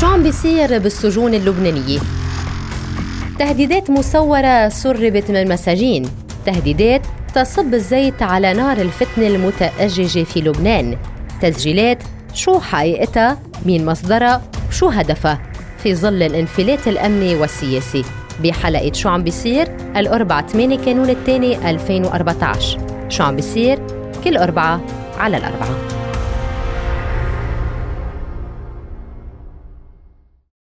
شو عم بيصير بالسجون اللبنانية؟ تهديدات مصورة سربت من المساجين، تهديدات تصب الزيت على نار الفتنة المتأججة في لبنان، تسجيلات شو حقيقتها، مين مصدرها، شو هدفها في ظل الانفلات الأمني والسياسي. بحلقة شو عم بيصير الأربعاء 8 كانون الثاني 2014. شو عم بيصير كل أربعة على الأربعة.